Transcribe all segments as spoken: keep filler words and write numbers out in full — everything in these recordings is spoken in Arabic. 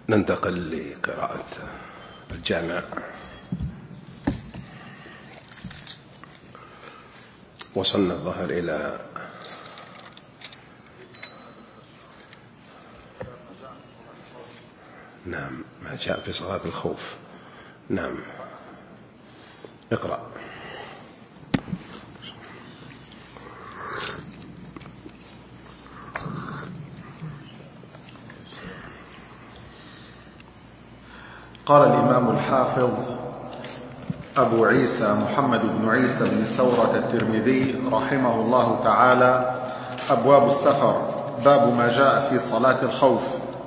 ننتقل لقراءة الجامع. وصلنا الظهر إلى نعم ما جاء في صلاة الخوف. نعم اقرأ. قال الإمام الحافظ أبو عيسى محمد بن عيسى بن ثورة الترمذي رحمه الله تعالى: أبواب السفر، باب ما جاء في صلاة الخوف.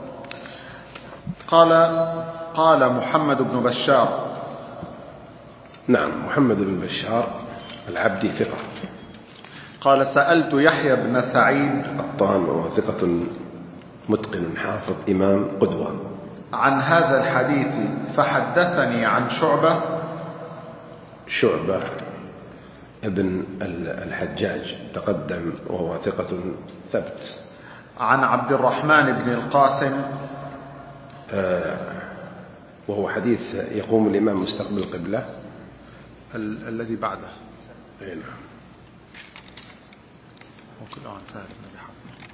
قال قال محمد بن بشار. نعم محمد بن بشار العبدي ثقة. قال: سألت يحيى بن سعيد القطان وهو ثقة متقن حافظ إمام قدوة عن هذا الحديث فحدثني عن شعبة شعبة ابن الحجاج تقدم وهو ثقة ثبت عن عبد الرحمن بن القاسم آه وهو حديث يقوم الإمام مستقبل القبلة ال- الذي بعده. أي نعم. وكل عن سهل بن حفص.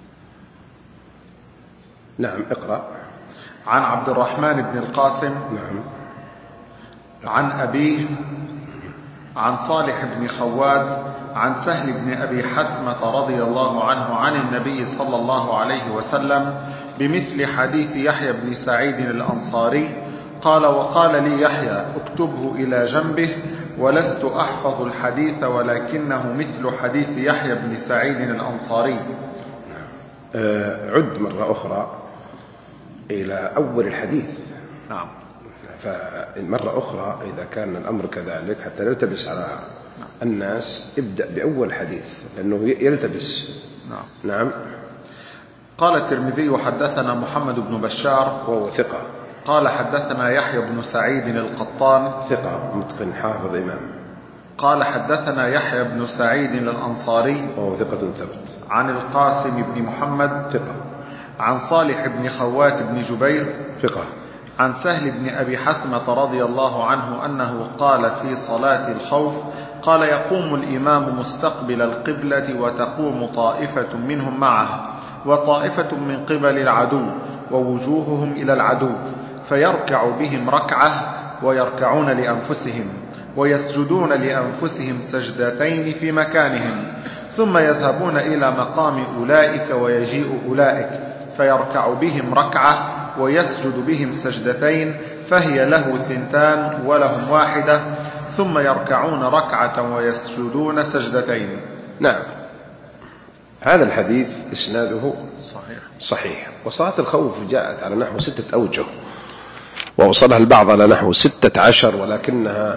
نعم اقرأ. عن عبد الرحمن بن القاسم نعم عن أبيه عن صالح بن خواد عن سهل بن أبي حثمة رضي الله عنه عن النبي صلى الله عليه وسلم بمثل حديث يحيى بن سعيد الأنصاري. قال: وقال لي يحيى: اكتبه إلى جنبه، ولست أحفظ الحديث ولكنه مثل حديث يحيى بن سعيد الأنصاري. أه عد مرة أخرى إلى أول الحديث. نعم. فمرة أخرى إذا كان الأمر كذلك حتى لا يلتبس على الناس ابدأ بأول حديث لأنه يلتبس. نعم. نعم. قال الترمذي: حدثنا محمد بن بشار وهو ثقة. قال: حدثنا يحيى بن سعيد القطان ثقة متقن حافظ إمام. قال: حدثنا يحيى بن سعيد الأنصاري وهو ثقة ثبت عن القاسم بن محمد ثقة عن صالح بن خوات بن جبير ثقة عن سهل بن أبي حثمة رضي الله عنه أنه قال في صلاة الخوف: قال: يقوم الإمام مستقبل القبلة وتقوم طائفة منهم معه وطائفة من قبل العدو ووجوههم إلى العدو، فيركع بهم ركعة ويركعون لأنفسهم ويسجدون لأنفسهم سجدتين في مكانهم، ثم يذهبون إلى مقام أولئك ويجيء أولئك فيركع بهم ركعة ويسجد بهم سجدتين، فهي له ثنتان ولهم واحدة، ثم يركعون ركعة ويسجدون سجدتين. نعم. هذا الحديث إسناده صحيح. صحيح. وصلاة الخوف جاءت على نحو ستة أوجه ووصلها البعض على نحو ستة عشر ولكنها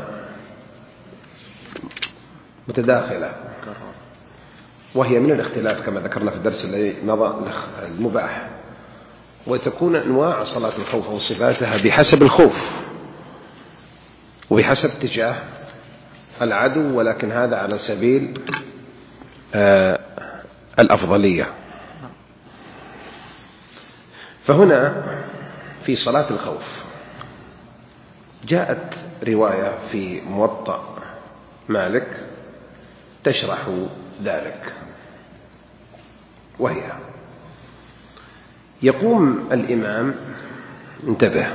متداخلة وهي من الاختلاف كما ذكرنا في الدرس الذي مضى المباح، وتكون أنواع صلاة الخوف وصفاتها بحسب الخوف وبحسب اتجاه العدو، ولكن هذا على سبيل آه الأفضلية. فهنا في صلاة الخوف جاءت رواية في موطأ مالك تشرح ذلك، وهي: يقوم الإمام انتبه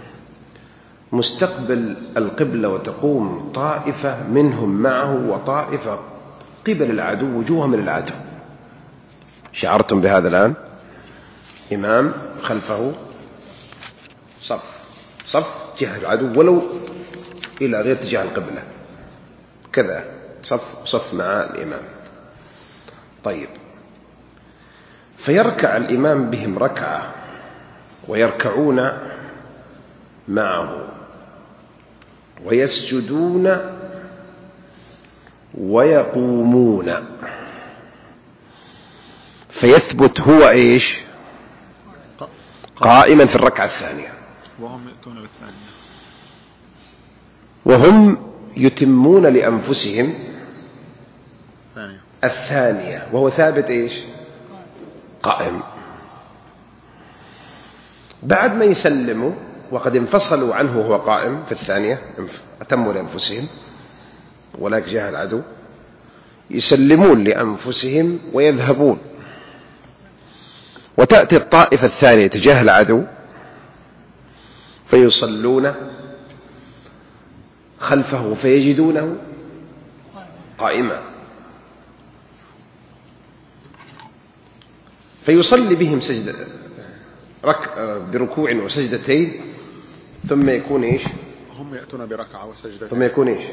مستقبل القبلة وتقوم طائفة منهم معه وطائفة قبل العدو وجوه من العدو. شعرتم بهذا الآن؟ إمام خلفه صف صف جهة العدو ولو إلى غير اتجاه القبلة، كذا صف صف مع الإمام. طيب، فيركع الإمام بهم ركعة ويركعون معه ويسجدون ويقومون، فيثبت هو إيش؟ قائما في الركعة الثانية، وهم يأتون بالثانية وهم يتمون لأنفسهم ثانية. الثانية، وهو ثابت إيش؟ قائم. بعد ما يسلموا وقد انفصلوا عنه وهو قائم في الثانية، أتموا لأنفسهم ولكن جاء العدو، يسلمون لأنفسهم ويذهبون، وتأتي الطائفة الثانية تجاه العدو فيصلون خلفه فيجدونه قائما، فيصلي بهم سجدة رك... بركوع وسجدتين، ثم يكون إيش؟ هم يأتون بركعة وسجدتين ثم يكون إيش؟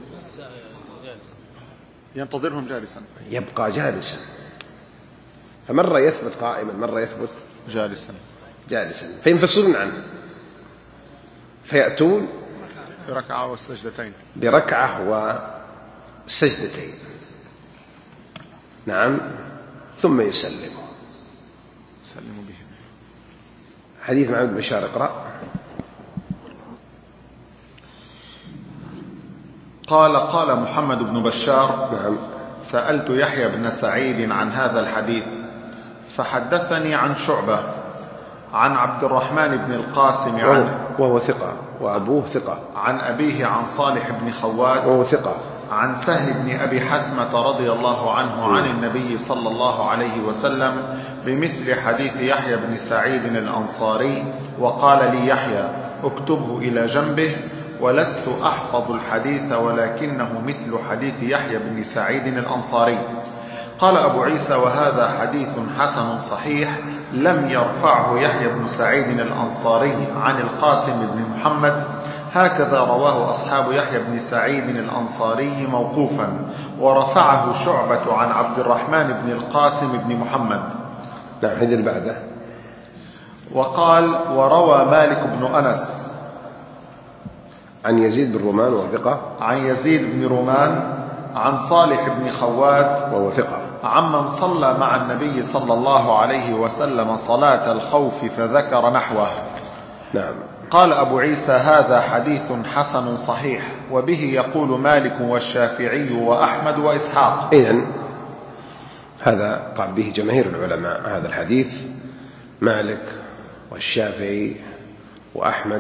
ينتظرهم جالسا، يبقى جالسا، فمرة يثبت قائما مرة يثبت جالسا جالسا فينفصلون عنه فيأتون بركعة وسجدتين بركعة وسجدتين. نعم. ثم يسلموا سلموا بهم. حديث محمد بن بشار، اقرأ. قال قال محمد بن بشار: نعم. سألت يحيى بن سعيد عن هذا الحديث فحدثني عن شعبة عن عبد الرحمن بن القاسم عن وهو ثقة وأبوه ثقة، عن أبيه عن صالح بن خوات وهو ثقة، عن سهل بن أبي حثمة رضي الله عنه عن النبي صلى الله عليه وسلم بمثل حديث يحيى بن سعيد الأنصاري. وقال لي يحيى: اكتبه إلى جنبه، ولست أحفظ الحديث ولكنه مثل حديث يحيى بن سعيد الأنصاري. قال أبو عيسى: وهذا حديث حسن صحيح لم يرفعه يحيى بن سعيد الأنصاري عن القاسم بن محمد، هكذا رواه أصحاب يحيى بن سعيد الأنصاري موقوفا، ورفعه شعبة عن عبد الرحمن بن القاسم بن محمد. نعم. هذا بعده. وقال: وروى مالك بن أنس عن يزيد بن رومان وهو ثقة، عن يزيد بن رومان عن صالح بن خوات وهو ثقة، عمن صلى مع النبي صلى الله عليه وسلم صلاة الخوف فذكر نحوه. نعم. قال أبو عيسى: هذا حديث حسن صحيح، وبه يقول مالك والشافعي وأحمد وإسحاق. إذن هذا قال به جماهير العلماء، هذا الحديث مالك والشافعي وأحمد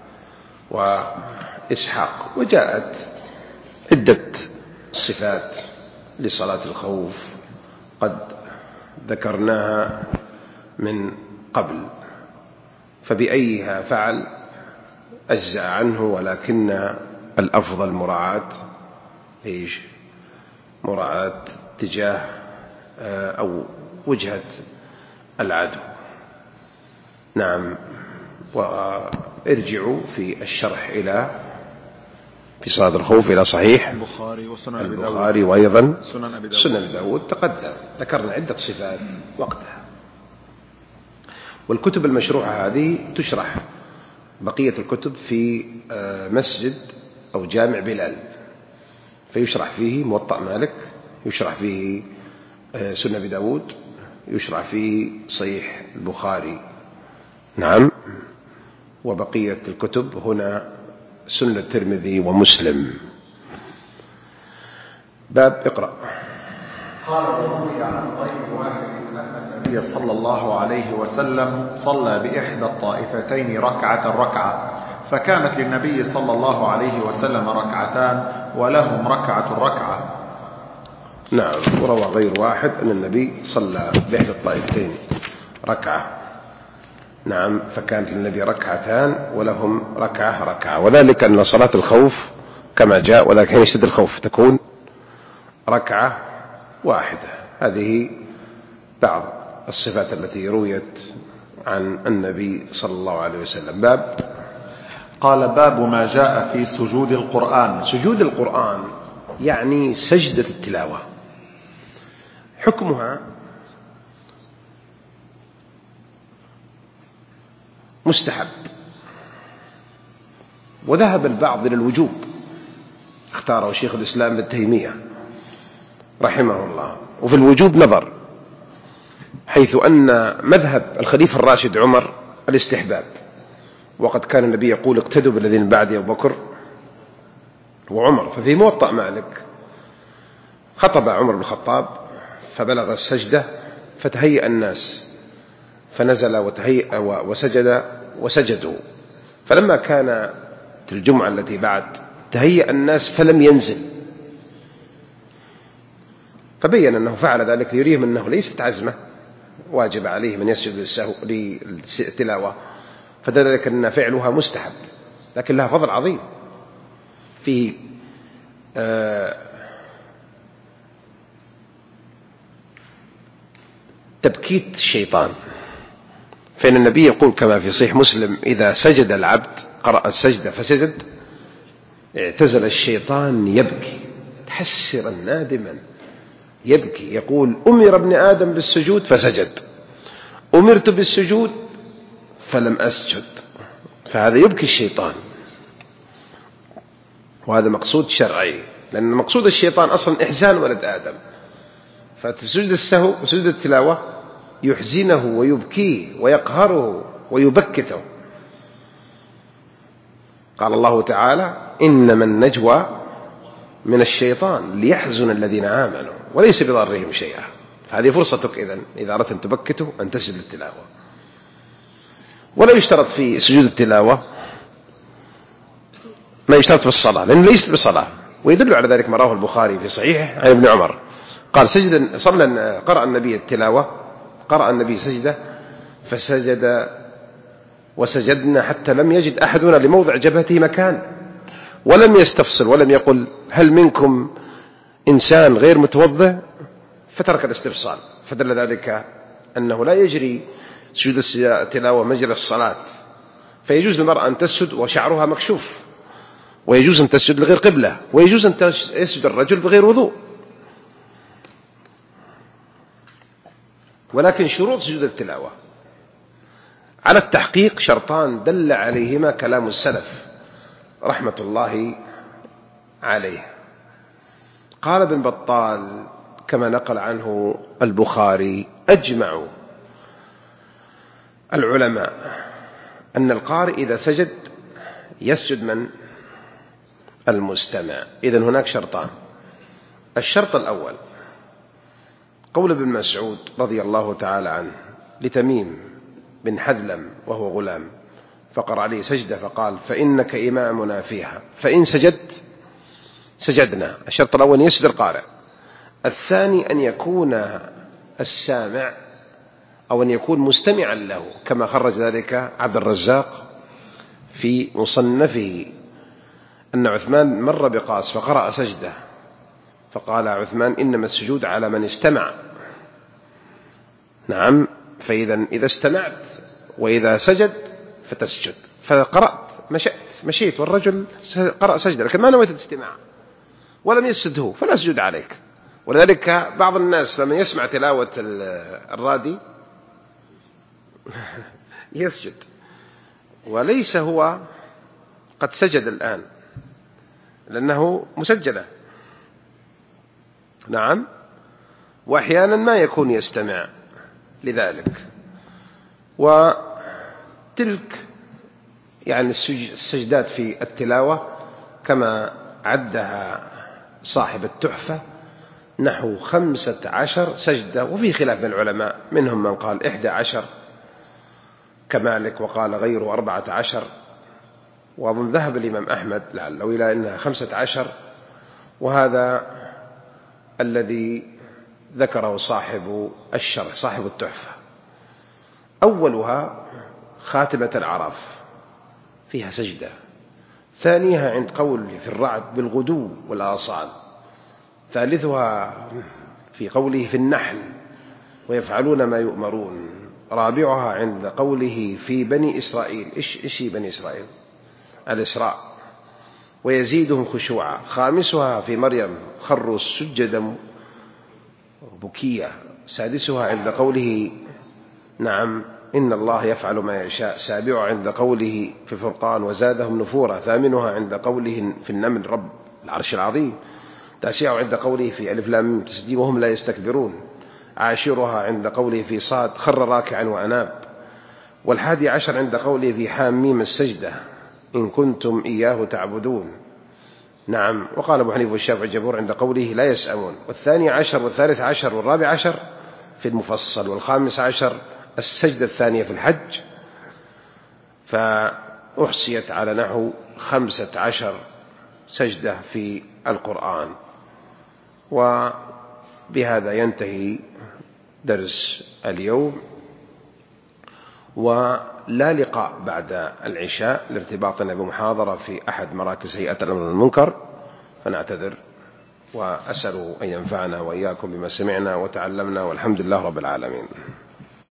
وإسحاق. وجاءت عدة صفات لصلاة الخوف قد ذكرناها من قبل، فبأيها فعل أجزأ عنه، ولكن الأفضل مراعاة إيش؟ مراعاة تجاه أو وجهة العدو. نعم. وارجعوا في الشرح إلى في صلاة الخوف إلى صحيح البخاري وسنن البخاري وأيضا سنن أبي داود. سنن داود تقدم ذكرنا عدة صفات وقتها. والكتب المشروعة هذه تشرح بقية الكتب في مسجد أو جامع بلال، فيشرح فيه موطأ مالك، يشرح فيه سنن أبي داود، يشرح فيه صحيح البخاري. نعم. وبقية الكتب هنا سنن الترمذي ومسلم. باب اقرأ. قال: وروي عن طيب واحد أن النبي صلى الله عليه وسلم صلى بإحدى الطائفتين ركعة ركعة، فكانت للنبي صلى الله عليه وسلم ركعتان ولهم ركعة ركعة. نعم. وروى غير واحد أن النبي صلى بإحدى الطائفتين ركعة. نعم. فكانت للنبي ركعتان ولهم ركعة ركعة، وذلك أن صلاة الخوف كما جاء وذلك حين يشتد الخوف تكون ركعة واحدة. هذه بعض الصفات التي رويت عن النبي صلى الله عليه وسلم. باب قال: باب ما جاء في سجود القرآن. سجود القرآن يعني سجدة التلاوة. حكمها مستحب، وذهب البعض إلى الوجوب، اختاره شيخ الإسلام ابن تيمية رحمه الله. وفي الوجوب نظر، حيث أن مذهب الخليفة الراشد عمر الاستحباب، وقد كان النبي يقول: اقتدوا بالذين بعد أبو بكر وعمر. ففي موطأ مالك خطب عمر بن الخطاب فبلغ السجدة فتهيأ الناس، فنزل وتهيأ وسجد وسجدوا. فلما كان الجمعة التي بعد تهيأ الناس فلم ينزل، فبين أنه فعل ذلك ليريهم أنه ليست عزمة واجب عليه من يسجد للتلاوة، فذلك أن فعلها مستحب، لكن لها فضل عظيم في آه تبكيت الشيطان. فإن النبي يقول كما في صحيح مسلم: إذا سجد العبد قرأ السجدة فسجد اعتزل الشيطان يبكي تحسرا نادما، يبكي يقول: أمر ابن آدم بالسجود فسجد، أمرت بالسجود فلم أسجد. فهذا يبكي الشيطان، وهذا مقصود شرعي، لأن مقصود الشيطان أصلا إحزان ولد آدم، ففي سجود السهو وسجود التلاوة يحزنه ويبكيه ويقهره ويبكته. قال الله تعالى: إنما النجوى من الشيطان ليحزن الذين آمنوا وليس بضارهم شيئا. هذه فرصتك إذن إذا أردت أن تبكته أن تسجد التلاوة. ولا يشترط في سجود التلاوة ما يشترط في الصلاة، لأنه ليست بصلاة، ويدل على ذلك ما رواه البخاري في صحيحه عن ابن عمر قال: سجد صلى قرأ النبي التلاوة، قرأ النبي سجدة فسجد وسجدنا حتى لم يجد أحدنا لموضع جبهته مكان، ولم يستفصل ولم يقل: هل منكم إنسان غير متوضئ؟ فترك الاستفصال. فدل ذلك أنه لا يجري سجود التلاوة مجرى الصلاة، فيجوز للمرأة أن تسجد وشعرها مكشوف، ويجوز أن تسجد لغير قبلة، ويجوز أن يسجد الرجل بغير وضوء. ولكن شروط سجود التلاوة على التحقيق شرطان دل عليهما كلام السلف رحمة الله عليه. قال ابن بطال كما نقل عنه البخاري: أجمعوا العلماء أن القارئ إذا سجد يسجد من؟ المستمع. إذن هناك شرطان. الشرط الأول قول ابن مسعود رضي الله تعالى عنه لتميم بن حذلم وهو غلام، فقرأ عليه سجدة فقال: فإنك إمامنا فيها، فإن سجدت سجدنا. الشرط الأول يسجد القارئ. الثاني أن يكون السامع أو أن يكون مستمعا له، كما خرج ذلك عبد الرزاق في مصنفه أن عثمان مر بقاس فقرأ سجدة فقال عثمان: إنما السجود على من استمع. نعم، فإذا إذا استمعت وإذا سجد فتسجد. فقرأت مشيت, مشيت والرجل قرأ سجدة لكن ما نويت الاستماع ولم يسجده فلا سجود عليك. ولذلك بعض الناس لما يسمع تلاوة الرادي يسجد وليس هو قد سجد الآن لأنه مسجلة. نعم، وأحيانا ما يكون يستمع لذلك. وتلك يعني السجدات في التلاوة كما عدها صاحب التحفة نحو خمسة عشر سجدة، وفي خلاف بين العلماء، منهم من قال إحدى عشر كمالك وقال غيره أربعة عشر، وأظن ذهب الإمام أحمد لعله إلى أنها خمسة عشر، وهذا الذي ذكره صاحب الشرح صاحب التحفة. أولها خاتمة العرف فيها سجدة، ثانيها عند قوله في الرعد بالغدو والآصال، ثالثها في قوله في النحل ويفعلون ما يؤمرون، رابعها عند قوله في بني إسرائيل. إيش إيش بني إسرائيل؟ الإسراء، ويزيدهم خشوعا، خامسها في مريم خروا سجدا بكية، سادسها عند قوله نعم إن الله يفعل ما يشاء، سابعها عند قوله في الفرقان وزادهم نفورا، ثامنها عند قوله في النمل رب العرش العظيم، تاسعها عند قوله في ألف لام تسديد وهم لا يستكبرون، عاشرها عند قوله في صاد خر راكعا وأناب، والحادي عشر عند قوله في حام ميم السجدة إن كنتم إياه تعبدون. نعم، وقال أبو حنيفة والشافعي الجمهور عند قوله لا يسأمون، والثاني عشر والثالث عشر والرابع عشر في المفصل، والخامس عشر السجدة الثانية في الحج، فأحصيت على نحو خمسة عشر سجدة في القرآن. وبهذا ينتهي درس اليوم، ولا لقاء بعد العشاء لارتباطنا بمحاضرة في أحد مراكز هيئة الأمر والمنكر، فنعتذر، وأسأل أن ينفعنا وإياكم بما سمعنا وتعلمنا، والحمد لله رب العالمين.